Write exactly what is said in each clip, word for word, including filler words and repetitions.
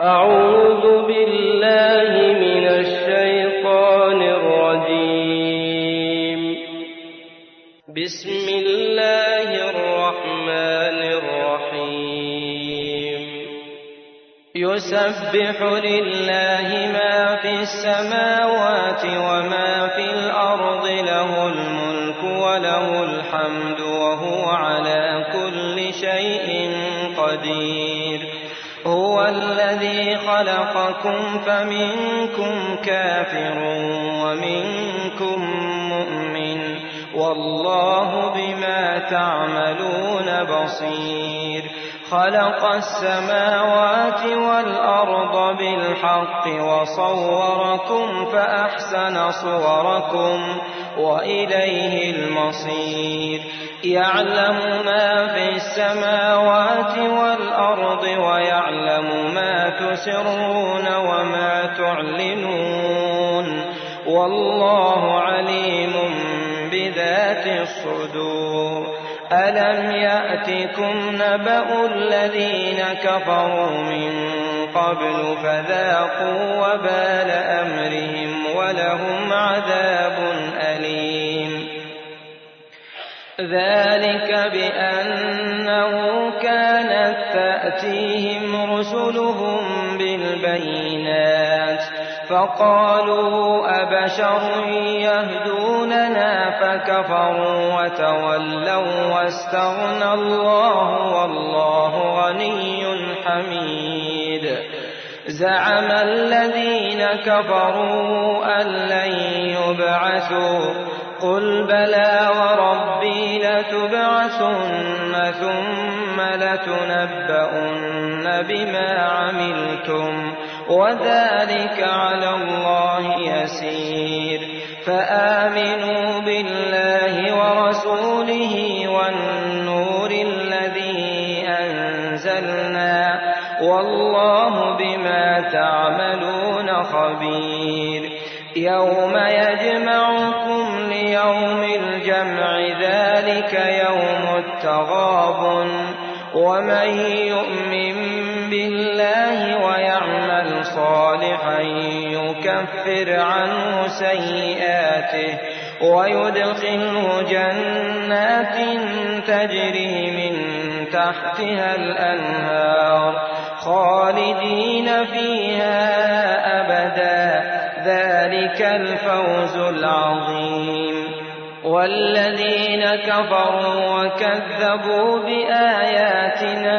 أعوذ بالله من الشيطان الرجيم. بسم الله الرحمن الرحيم. يسبح لله ما في السماوات وما في الأرض، له الملك وله الحمد وهو على كل شيء قدير. هو الذي خلقكم فمنكم كافر ومنكم مؤمن، والله بما تعملون بصير. خلق السماوات والأرض بالحق وصوركم فأحسن صوركم وإليه المصير. يعلم ما في السماوات والأرض ويعلم ما تسرون وما تعلنون، والله عليم بذات الصدور. ألم يأتكم نبأ الذين كفروا من قبل فذاقوا وبال أمرهم ولهم عذاب أليم. ذلك بأنه كانت تأتيهم رسلهم بالبينات فقالوا أبشر يهدوننا فكفروا وتولوا واستغنى الله والله غني حميد. زعم الذين كفروا أن لن يبعثوا قل بلى وربي لتبعثن ثم لتنبؤن بما عملتم وذلك على الله يسير. فآمنوا بالله ورسوله والنور الذي أنزلنا، والله بما تعملون خبير. يوم يجمعكم ليوم الجمع ذلك يوم التغابن، ومن يؤمن بالله ويعمل صالحا يكفر عنه سيئاته ويدخله جنات تجري من تحتها الأنهار خالدين فيها أبدا، ذلك الفوز العظيم. والذين كفروا وكذبوا بآياتنا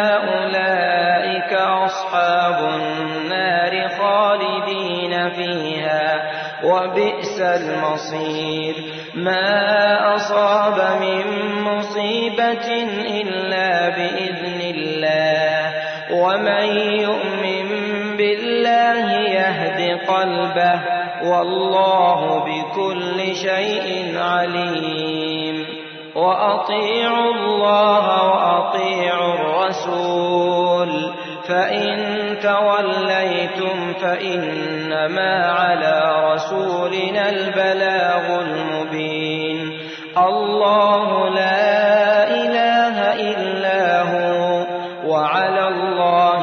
أولئك أصحاب النار خالدين فيها وبئس المصير. ما أصاب من مصيبة إلا بإذن الله، ومن يؤمن بالله يهد قلبه، والله بكل شيء عليم. وأطيعوا الله وأطيعوا الرسول، فإن توليتم فإنما على رسولنا البلاغ المبين. الله لا إله إلا هو، وعلى الله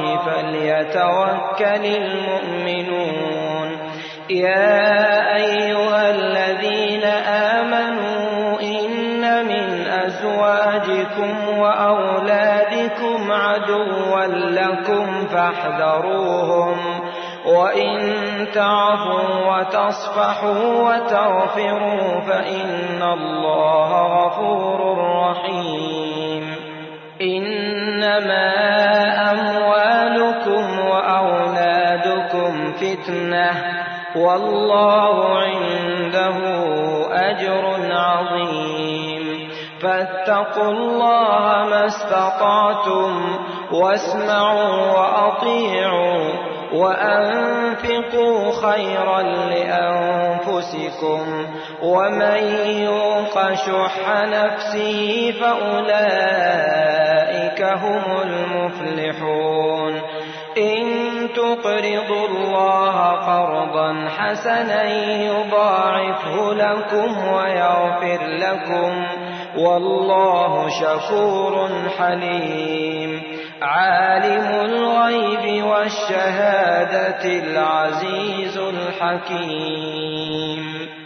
فليتوكل المؤمنون. يا أيها الذين آمنوا إن من أزواجكم وأولادكم عدوا لكم فاحذروهم، وإن تعفوا وتصفحوا وتغفروا فإن الله غفور رحيم. إنما أموالكم وأولادكم فتنة، والله عنده أجر عظيم. فاتقوا الله ما استطعتم واسمعوا وأطيعوا وأنفقوا خيرا لأنفسكم، ومن يوق شح نفسه فأولئك هم المفلحون. إن تقرضوا الله قرضا حسنا يضاعفه لكم ويغفر لكم، والله شكور حليم. عالم الغيب الشهادة العزيز الحكيم.